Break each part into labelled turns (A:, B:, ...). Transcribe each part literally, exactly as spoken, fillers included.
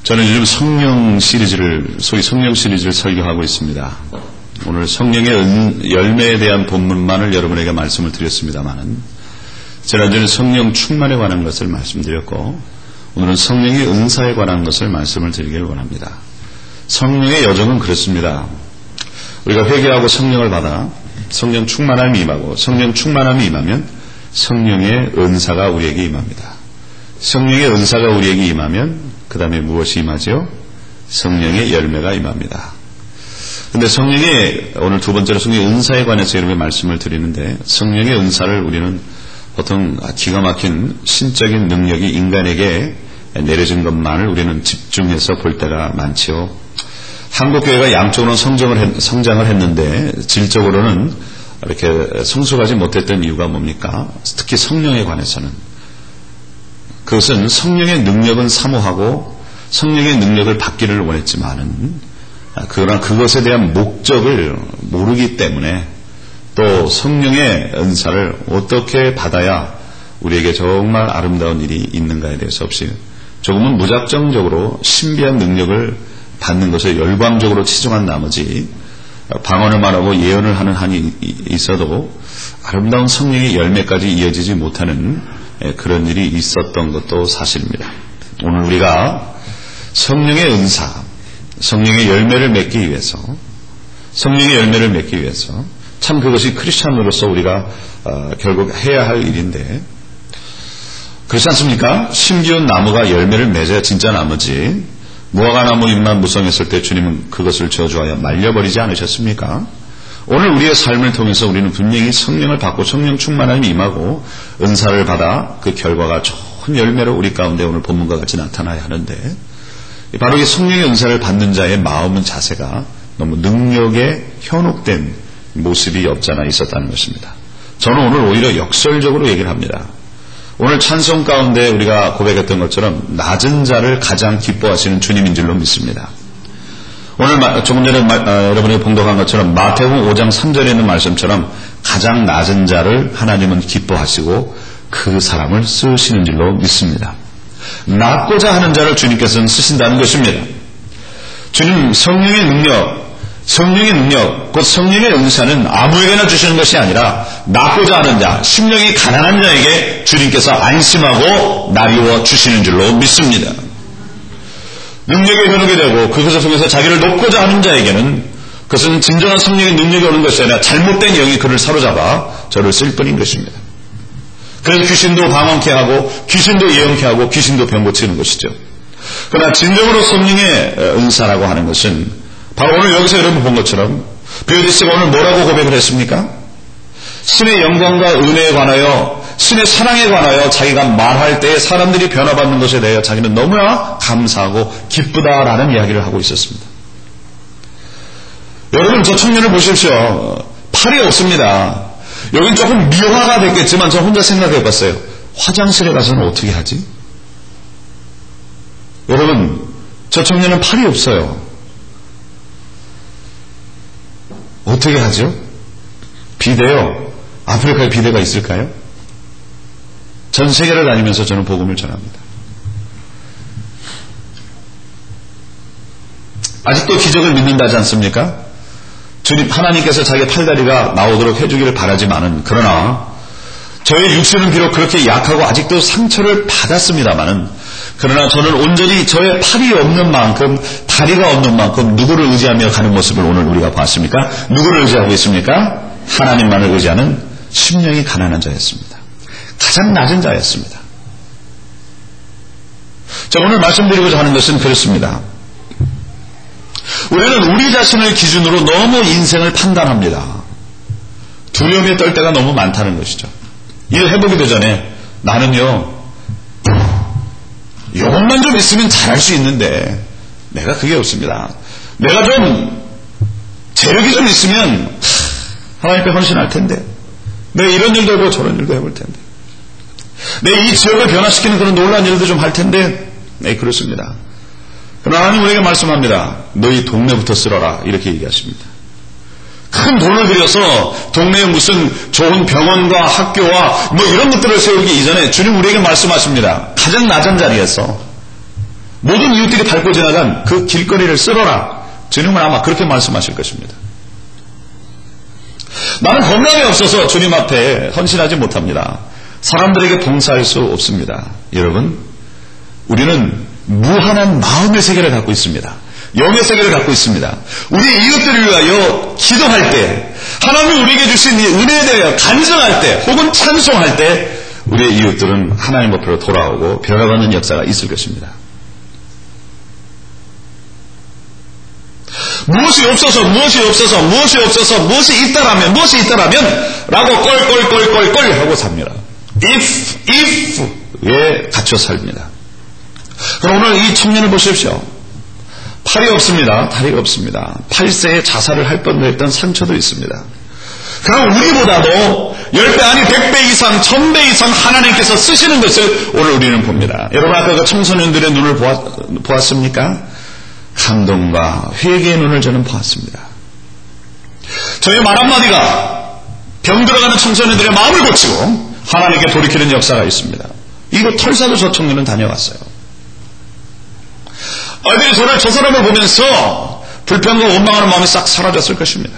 A: 저는 요즘 성령 시리즈를, 소위 성령 시리즈를 설교하고 있습니다. 오늘 성령의 은, 열매에 대한 본문만을 여러분에게 말씀을 드렸습니다만, 지난주는 성령 충만에 관한 것을 말씀드렸고, 오늘은 성령의 은사에 관한 것을 말씀을 드리길 원합니다. 성령의 여정은 그렇습니다. 우리가 회개하고 성령을 받아 성령 충만함이 임하고, 성령 충만함이 임하면 성령의 은사가 우리에게 임합니다. 성령의 은사가 우리에게 임하면 그 다음에 무엇이 임하죠? 성령의 열매가 임합니다. 근데 성령의, 오늘 두 번째로 성령의 은사에 관해서 여러분의 말씀을 드리는데, 성령의 은사를 우리는 보통 기가 막힌 신적인 능력이 인간에게 내려진 것만을 우리는 집중해서 볼 때가 많지요. 한국교회가 양쪽으로는 성장을, 했, 성장을 했는데 질적으로는 이렇게 성숙하지 못했던 이유가 뭡니까? 특히 성령에 관해서는. 그것은 성령의 능력은 사모하고 성령의 능력을 받기를 원했지만은, 그러나 그것에 대한 목적을 모르기 때문에, 또 성령의 은사를 어떻게 받아야 우리에게 정말 아름다운 일이 있는가에 대해서 없이 조금은 무작정적으로 신비한 능력을 받는 것에 열광적으로 치중한 나머지 방언을만 하고 예언을 하는 한이 있어도 아름다운 성령의 열매까지 이어지지 못하는 그런 일이 있었던 것도 사실입니다. 오늘 우리가 성령의 은사, 성령의 열매를 맺기 위해서, 성령의 열매를 맺기 위해서, 참 그것이 크리스찬으로서 우리가 어, 결국 해야 할 일인데, 그렇지 않습니까? 심기운 나무가 열매를 맺어야 진짜 나무지, 무화과나무 잎만 무성했을 때 주님은 그것을 저주하여 말려버리지 않으셨습니까? 오늘 우리의 삶을 통해서 우리는 분명히 성령을 받고 성령 충만함이 임하고 은사를 받아 그 결과가 좋은 열매로 우리 가운데 오늘 본문과 같이 나타나야 하는데, 바로 이 성령의 은사를 받는 자의 마음은, 자세가 너무 능력에 현혹된 모습이 없잖아 있었다는 것입니다. 저는 오늘 오히려 역설적으로 얘기를 합니다. 오늘 찬송 가운데 우리가 고백했던 것처럼 낮은 자를 가장 기뻐하시는 주님인 줄로 믿습니다. 오늘 조금 전에 마, 어, 여러분이 봉독한 것처럼 마태복음 오 장 삼 절에 있는 말씀처럼 가장 낮은 자를 하나님은 기뻐하시고 그 사람을 쓰시는 줄로 믿습니다. 낮고자 하는 자를 주님께서는 쓰신다는 것입니다. 주님 성령의 능력, 성령의 능력, 곧 성령의 은사는 아무에게나 주시는 것이 아니라 낮고자 하는 자, 심령이 가난한 자에게 주님께서 안심하고 나리워 주시는 줄로 믿습니다. 능력에 현혹이 되고 그것을 통해서 자기를 높고자 하는 자에게는 그것은 진정한 성령의 능력이 오는 것이 아니라 잘못된 영이 그를 사로잡아 저를 쓸 뿐인 것입니다. 그래서 귀신도 방언케 하고 귀신도 예언케 하고 귀신도 병 고치는 것이죠. 그러나 진정으로 성령의 은사라고 하는 것은 바로 오늘 여기서 여러분 본 것처럼 베오디스가 오늘 뭐라고 고백을 했습니까? 신의 영광과 은혜에 관하여, 신의 사랑에 관하여 자기가 말할 때 사람들이 변화받는 것에 대하여 자기는 너무나 감사하고 기쁘다라는 이야기를 하고 있었습니다. 여러분, 저 청년을 보십시오. 팔이 없습니다. 여긴 조금 미화가 됐겠지만 저 혼자 생각해 봤어요. 화장실에 가서는 어떻게 하지? 여러분, 저 청년은 팔이 없어요. 어떻게 하죠? 비대요. 아프리카에 비대가 있을까요? 전 세계를 다니면서 저는 복음을 전합니다. 아직도 기적을 믿는다지 않습니까? 주님 하나님께서 자기 팔다리가 나오도록 해주기를 바라지만은, 그러나 저의 육신은 비록 그렇게 약하고 아직도 상처를 받았습니다만은, 그러나 저는 온전히 저의 팔이 없는 만큼, 다리가 없는 만큼 누구를 의지하며 가는 모습을 오늘 우리가 봤습니까? 누구를 의지하고 있습니까? 하나님만을 의지하는 심령이 가난한 자였습니다. 가장 낮은 자였습니다. 자, 오늘 말씀드리고자 하는 것은 그렇습니다. 우리는 우리 자신을 기준으로 너무 인생을 판단합니다. 두려움에 떨 때가 너무 많다는 것이죠. 일 해보기도 전에 나는요, 이것만 좀 있으면 잘할 수 있는데 내가 그게 없습니다. 내가 좀 재력이 좀 있으면 하나님께 헌신할 텐데, 내가 이런 일도 해보고 저런 일도 해볼 텐데, 내 이 지역을 변화시키는 그런 놀라운 일도 좀 할 텐데, 네, 그렇습니다. 그러나 하나님 우리에게 말씀합니다. 너희 동네부터 쓸어라, 이렇게 얘기하십니다. 큰 돈을 들여서 동네에 무슨 좋은 병원과 학교와 뭐 이런 것들을 세우기 이전에 주님 우리에게 말씀하십니다. 가장 낮은 자리에서 모든 이웃들이 밟고 지나간 그 길거리를 쓸어라. 주님은 아마 그렇게 말씀하실 것입니다. 나는 건강이 없어서 주님 앞에 헌신하지 못합니다. 사람들에게 봉사할 수 없습니다. 여러분, 우리는 무한한 마음의 세계를 갖고 있습니다. 영의 세계를 갖고 있습니다. 우리 이웃들을 위하여 기도할 때, 하나님이 우리에게 주신 이 은혜에 대하여 간증할 때, 혹은 찬송할 때 우리의 이웃들은 하나님 앞으로 돌아오고 변화받는 역사가 있을 것입니다. 무엇이 없어서 무엇이 없어서 무엇이 없어서 무엇이 있다라면 무엇이 있다라면 라고 껄껄껄껄껄 하고 삽니다. if, if에 갇혀 삽니다. 그럼 오늘 이 청년을 보십시오. 팔이 없습니다. 다리가 없습니다. 팔세에 자살을 할 뻔도 했던 상처도 있습니다. 그럼 우리보다도 십 배 아니 백 배 이상, 천 배 이상 하나님께서 쓰시는 것을 오늘 우리는 봅니다. 여러분 아까 그 청소년들의 눈을 보았, 보았습니까? 감동과 회개의 눈을 저는 보았습니다. 저의 말 한마디가 병들어가는 청소년들의 마음을 고치고 하나님께 돌이키는 역사가 있습니다. 이거 털사도 저 청년은 다녀왔어요. 아이들이 저를 저 사람을 보면서 불평과 원망하는 마음이 싹 사라졌을 것입니다.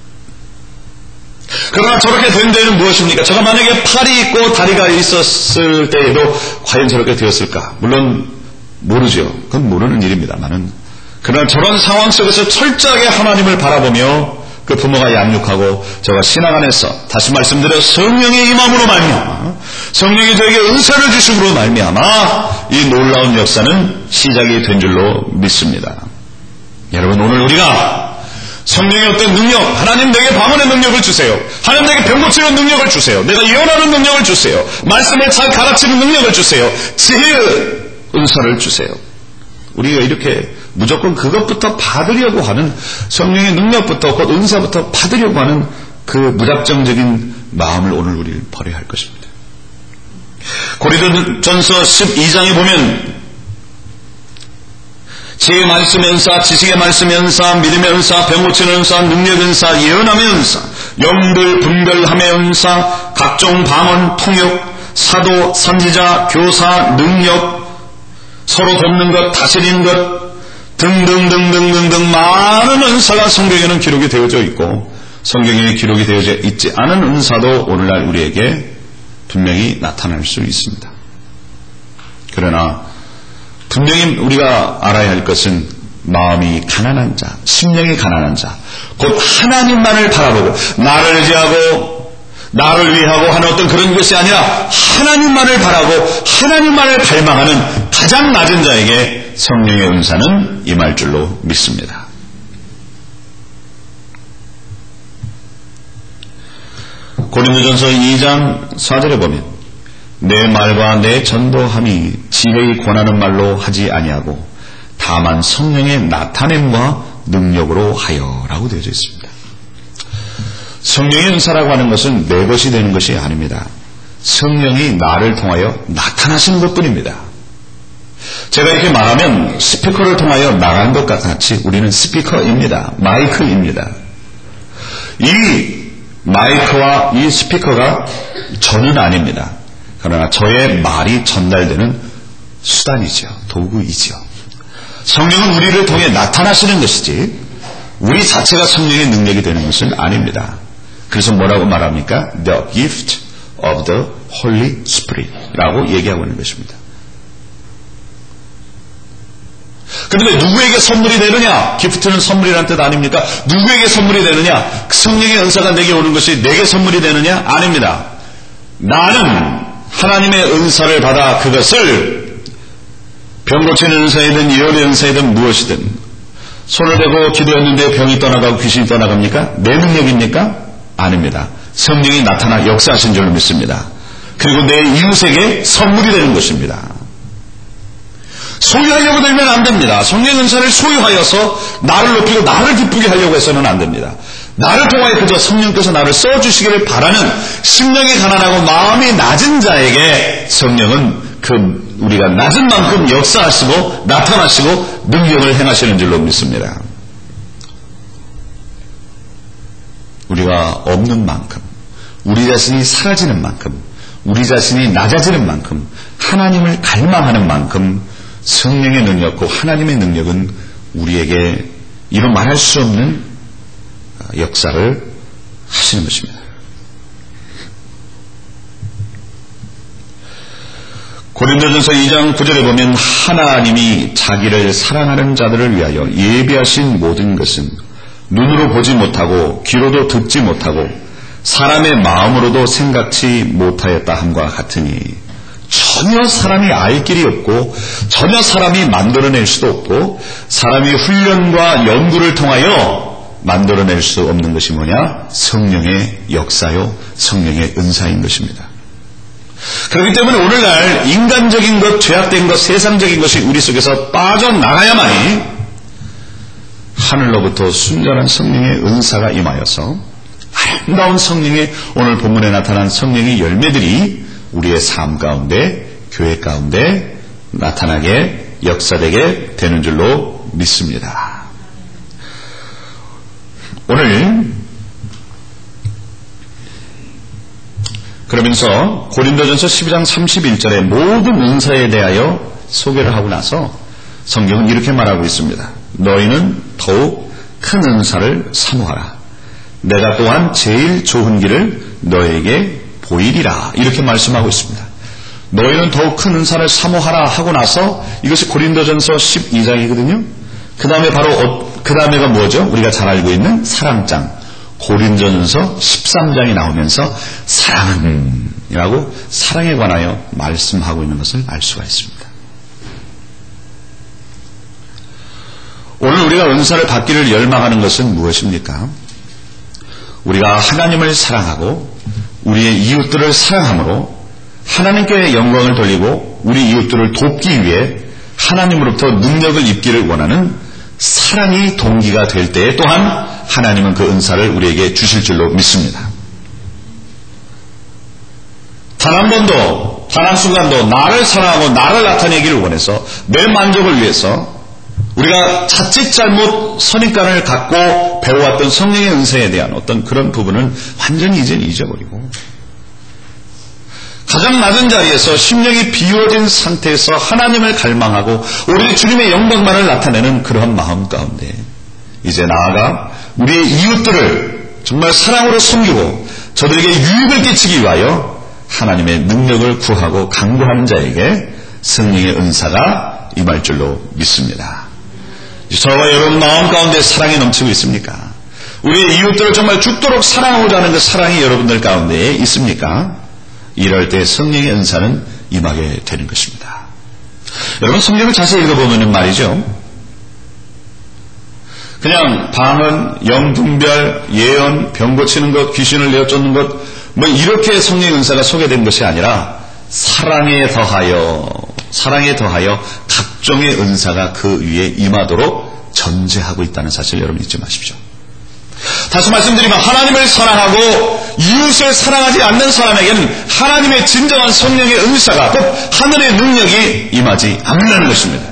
A: 그러나 저렇게 된 데는 무엇입니까? 제가 만약에 팔이 있고 다리가 있었을 때에도 과연 저렇게 되었을까? 물론 모르죠. 그건 모르는 일입니다만은, 그러나 저런 상황 속에서 철저하게 하나님을 바라보며 그 부모가 양육하고 저가 신앙 안에서 다시 말씀드려 성령의 임함으로 말미암아, 성령이 저에게 은사를 주심으로 말미암아 이 놀라운 역사는 시작이 된 줄로 믿습니다. 여러분, 오늘 우리가 성령의 어떤 능력, 하나님 내게 방언의 능력을 주세요. 하나님 내게 병 고치는 능력을 주세요. 내가 예언하는 능력을 주세요. 말씀을 잘 가르치는 능력을 주세요. 지혜의 은사를 주세요. 우리가 이렇게 무조건 그것부터 받으려고 하는, 성령의 능력부터 곧 은사부터 받으려고 하는 그 무작정적인 마음을 오늘 우리는 버려야 할 것입니다. 고린도전서 십이 장에 보면 지혜의 말씀 은사, 지식의 말씀 은사, 믿음의 은사, 병 고치는 은사, 능력의 은사, 예언함의 은사, 영들 분별함의 은사, 각종 방언, 통역, 사도, 선지자, 교사, 능력, 서로 돕는 것, 다스리는 것 등등등등등등 많은 은사가 성경에는 기록이 되어져 있고, 성경에 기록이 되어져 있지 않은 은사도 오늘날 우리에게 분명히 나타날 수 있습니다. 그러나 분명히 우리가 알아야 할 것은 마음이 가난한 자, 심령이 가난한 자, 곧 하나님만을 바라보고 나를 의지하고 나를 위하고 하는 어떤 그런 것이 아니라 하나님만을 바라고 하나님만을 갈망하는 가장 낮은 자에게 성령의 은사는 임할 줄로 믿습니다. 고린도전서 이 장 사 절에 보면 내 말과 내 전도함이 지혜의 권하는 말로 하지 아니하고 다만 성령의 나타냄과 능력으로 하여라고 되어져 있습니다. 성령의 은사라고 하는 것은 내 것이 되는 것이 아닙니다. 성령이 나를 통하여 나타나시는 것뿐입니다. 제가 이렇게 말하면 스피커를 통하여 나간 것과 같이 우리는 스피커입니다. 마이크입니다. 이 마이크와 이 스피커가 저는 아닙니다. 그러나 저의 말이 전달되는 수단이죠. 도구이죠. 성령은 우리를 통해 나타나시는 것이지 우리 자체가 성령의 능력이 되는 것은 아닙니다. 그래서 뭐라고 말합니까? The gift of the Holy Spirit 라고 얘기하고 있는 것입니다. 그런데 누구에게 선물이 되느냐? 기프트는 선물이라는 뜻 아닙니까? 누구에게 선물이 되느냐? 성령의 은사가 내게 오는 것이 내게 선물이 되느냐? 아닙니다. 나는 하나님의 은사를 받아 그것을 병 고치는 은사이든 예언의 은사이든 무엇이든 손을 대고 기도했는데 병이 떠나가고 귀신이 떠나갑니까? 내 능력입니까? 아닙니다. 성령이 나타나 역사하신 줄로 믿습니다. 그리고 내 이웃에게 선물이 되는 것입니다. 소유하려고 들면 안 됩니다. 성령 은사를 소유하여서 나를 높이고 나를 기쁘게 하려고 해서는 안 됩니다. 나를 통하여 그저 성령께서 나를 써주시기를 바라는 심령이 가난하고 마음이 낮은 자에게 성령은 그 우리가 낮은 만큼 역사하시고 나타나시고 능력을 행하시는 줄로 믿습니다. 우리가 없는 만큼, 우리 자신이 사라지는 만큼, 우리 자신이 낮아지는 만큼, 하나님을 갈망하는 만큼 성령의 능력과 하나님의 능력은 우리에게 이루 말할 수 없는 역사를 하시는 것입니다. 고린도전서 이 장 구 절에 보면 하나님이 자기를 사랑하는 자들을 위하여 예비하신 모든 것은 눈으로 보지 못하고 귀로도 듣지 못하고 사람의 마음으로도 생각지 못하였다 함과 같으니, 전혀 사람이 알 길이 없고 전혀 사람이 만들어낼 수도 없고 사람이 훈련과 연구를 통하여 만들어낼 수 없는 것이 뭐냐? 성령의 역사요, 성령의 은사인 것입니다. 그렇기 때문에 오늘날 인간적인 것, 죄악된 것, 세상적인 것이 우리 속에서 빠져나가야만이 하늘로부터 순전한 성령의 은사가 임하여서 아름다운 성령의, 오늘 본문에 나타난 성령의 열매들이 우리의 삶 가운데, 교회 가운데 나타나게, 역사되게 되는 줄로 믿습니다. 오늘 그러면서 고린도전서 십이 장 삼십일 절에 모든 은사에 대하여 소개를 하고 나서 성경은 이렇게 말하고 있습니다. 너희는 더욱 큰 은사를 사모하라. 내가 또한 제일 좋은 길을 너에게 보이리라. 이렇게 말씀하고 있습니다. 너희는 더욱 큰 은사를 사모하라 하고 나서 이것이 고린도전서 십이 장이거든요. 그 다음에 바로 그 다음에가 뭐죠? 우리가 잘 알고 있는 사랑장 고린도전서 십삼 장이 나오면서 사랑이라고 사랑에 관하여 말씀하고 있는 것을 알 수가 있습니다. 오늘 우리가 은사를 받기를 열망하는 것은 무엇입니까? 우리가 하나님을 사랑하고 우리의 이웃들을 사랑함으로 하나님께 영광을 돌리고 우리 이웃들을 돕기 위해 하나님으로부터 능력을 입기를 원하는 사랑이 동기가 될 때에 또한 하나님은 그 은사를 우리에게 주실 줄로 믿습니다. 단 한 번도, 단 한순간도 나를 사랑하고 나를 나타내기를 원해서 내 만족을 위해서 우리가 자칫 잘못 선입관을 갖고 배워왔던 성령의 은사에 대한 어떤 그런 부분은 완전히 이제는 잊어버리고 가장 낮은 자리에서 심령이 비워진 상태에서 하나님을 갈망하고 오로지 주님의 영광만을 나타내는 그러한 마음 가운데 이제 나아가 우리의 이웃들을 정말 사랑으로 섬기고 저들에게 유익을 끼치기 위하여 하나님의 능력을 구하고 간구하는 자에게 성령의 은사가 임할 줄로 믿습니다. 저와 여러분 마음 가운데 사랑이 넘치고 있습니까? 우리의 이웃들을 정말 죽도록 사랑하고자 하는 그 사랑이 여러분들 가운데 있습니까? 이럴 때 성령의 은사는 임하게 되는 것입니다. 여러분 성경을 자세히 읽어보면 말이죠. 그냥 방언, 영분별, 예언, 병 고치는 것, 귀신을 내어쫓는 것, 뭐 이렇게 성령의 은사가 소개된 것이 아니라 사랑에 더하여, 사랑에 더하여 각종의 은사가 그 위에 임하도록 전제하고 있다는 사실 여러분 잊지 마십시오. 다시 말씀드리면 하나님을 사랑하고 이웃을 사랑하지 않는 사람에게는 하나님의 진정한 성령의 은사가, 곧 하늘의 능력이 임하지 않는다는 것입니다.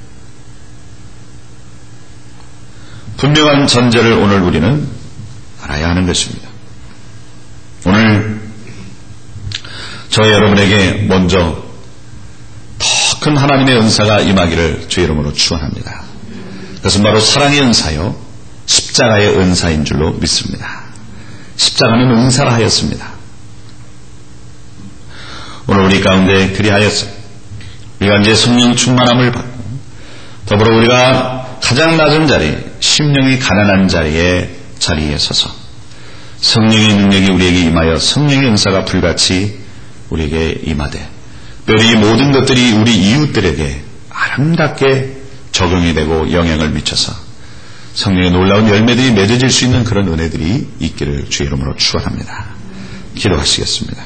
A: 분명한 전제를 오늘 우리는 알아야 하는 것입니다. 오늘 저희 여러분에게 먼저 더 큰 하나님의 은사가 임하기를 주의 이름으로 축원합니다. 그것은 바로 사랑의 은사요 십자가의 은사인 줄로 믿습니다. 십자가는 은사라 하였습니다. 오늘 우리 가운데 그리하였어 우리가 이제 성령 충만함을 받고 더불어 우리가 가장 낮은 자리, 심령이 가난한 자리에 자리에 서서 성령의 능력이 우리에게 임하여 성령의 은사가 불같이 우리에게 임하되 이 모든 것들이 우리 이웃들에게 아름답게 적용이 되고 영향을 미쳐서 성령의 놀라운 열매들이 맺어질 수 있는 그런 은혜들이 있기를 주의 이름으로 축원합니다. 기도하시겠습니다.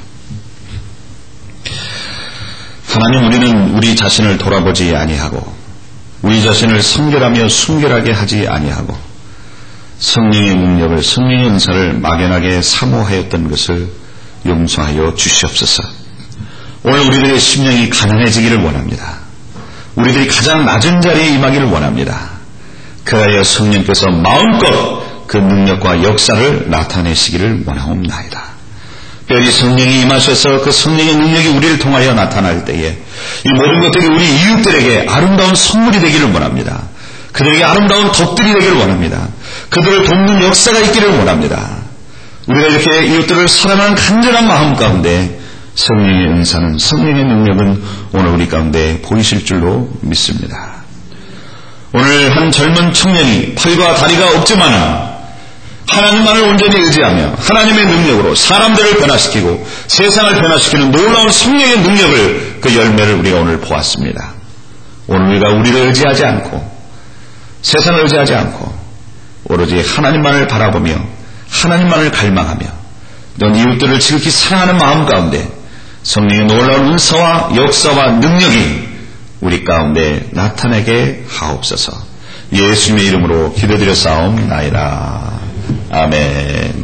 A: 하나님, 우리는 우리 자신을 돌아보지 아니하고 우리 자신을 성결하며 순결하게 하지 아니하고 성령의 능력을, 성령의 은사를 막연하게 사모하였던 것을 용서하여 주시옵소서. 오늘 우리들의 심령이 가난해지기를 원합니다. 우리들이 가장 낮은 자리에 임하기를 원합니다. 그하여 성령께서 마음껏 그 능력과 역사를 나타내시기를 원하옵나이다. 특별히 성령이 임하셔서 그 성령의 능력이 우리를 통하여 나타날 때에 이 모든 것들이 우리 이웃들에게 아름다운 선물이 되기를 원합니다. 그들에게 아름다운 덕들이 되기를 원합니다. 그들을 돕는 역사가 있기를 원합니다. 우리가 이렇게 이웃들을 사랑하는 간절한 마음 가운데 성령의 은사는, 성령의 능력은 오늘 우리 가운데 보이실 줄로 믿습니다. 오늘 한 젊은 청년이 팔과 다리가 없지만 하나님만을 온전히 의지하며 하나님의 능력으로 사람들을 변화시키고 세상을 변화시키는 놀라운 성령의 능력을, 그 열매를 우리가 오늘 보았습니다. 오늘 우리가 우리를 의지하지 않고 세상을 의지하지 않고 오로지 하나님만을 바라보며 하나님만을 갈망하며 넌 이웃들을 지극히 사랑하는 마음 가운데 성령의 놀라운 은사와 역사와 능력이 우리 가운데 나타나게 하옵소서. 예수님의 이름으로 기도드려 싸움나이다. 아멘.